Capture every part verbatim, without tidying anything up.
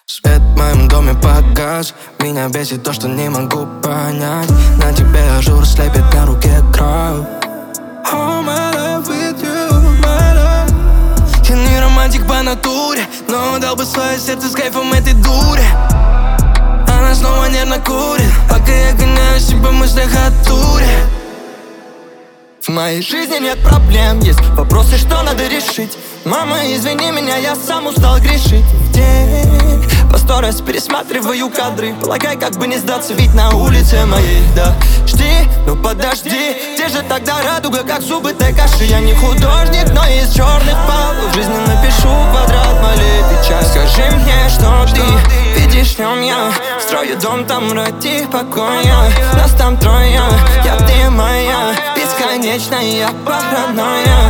Свет в моем доме погас. Меня бесит то, что не могу понять. На тебе ажур слепит, на руке кровь. Oh, my love with you, my love. Я не романтик по натуре, но дал бы свое сердце с кайфом этой дуре. Она снова нервно курит, пока я гоняю себя в мыслях о туре. В моей жизни нет проблем, есть вопросы, что надо решить. Мама, извини меня, я сам устал грешить. В день по сто раз пересматриваю кадры. Полагай, как бы не сдаться, ведь на улице моей, да. Жди, ну подожди, где же тогда радуга, как зубы той каши? Я не художник, но из черных палок в жизни напишу квадрат моей печали. Скажи мне, что ты видишь в нем я. Строю дом, там ради покоя. Нас там трое, я, ты моя. Бесконечная паранойя.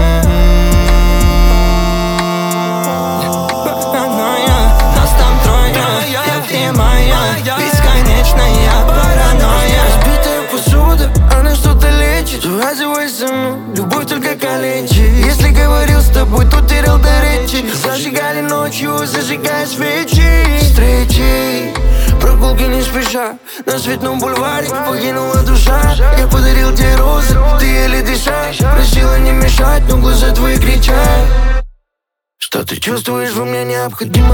Нас там трое, я, ты моя. Бесконечная паранойя. Разбитая посуда, она что-то лечит. Разевай со мной, любовь только калечит. Если говорил с тобой, то терял до речи. Зажигали ночью, зажигая свечи. Встречи, прогулки не спеша. На Цветном бульваре покинула душа. Я подарил тебе розы, ты еле дышишь. Просила не мешать, но глаза твои кричат. Что ты чувствуешь, во мне необходимо.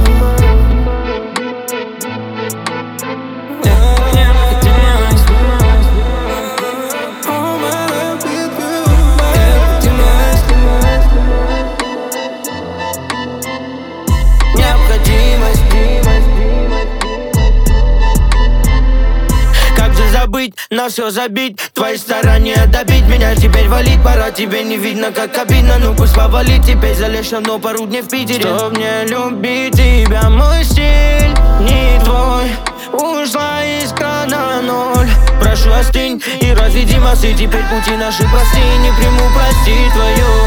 На все забить, твои старания добить меня теперь валить, пора, тебе не видно, как обидно. Ну пусть повалит, теперь залечь на дно пару дней в Питере. Чтоб мне любить тебя, мой стиль не твой. Ушла искра на ноль. Прошу, остынь и разведи мосты. Теперь пути наши прости, не приму прости твою.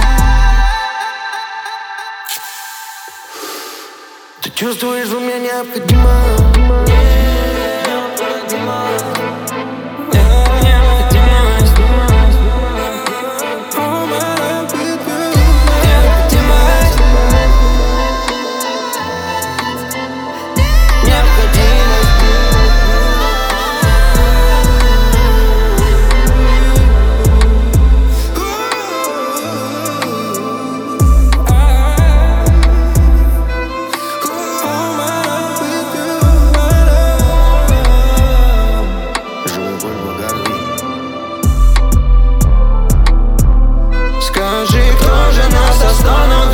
Ты чувствуешь, во мне необходимо. Скажи, кто же нас остановит?